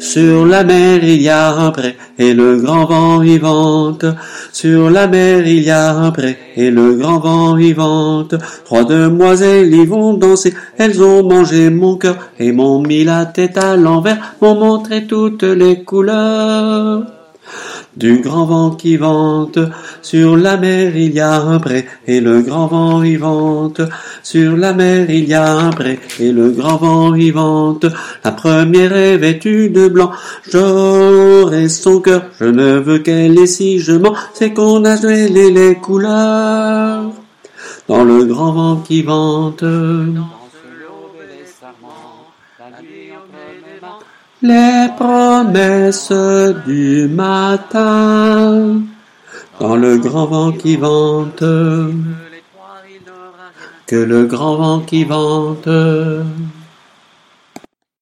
Sur la mer il y a un pré, et le grand vent y vente. Sur la mer il y a un pré, et le grand vent y vente. 3 demoiselles y vont danser, elles ont mangé mon cœur, et m'ont mis la tête à l'envers, m'ont montré toutes les couleurs. Du grand vent qui vente, sur la mer il y a un pré, et le grand vent y vente. Sur la mer il y a un pré, et le grand vent y vente. La première est vêtue de blanc, j'aurai son cœur, je ne veux qu'elle ait si je mens, c'est qu'on a mêlé les couleurs. Dans le grand vent qui vente, les promesses du matin, dans le grand vent qui vente, que le grand vent qui vente.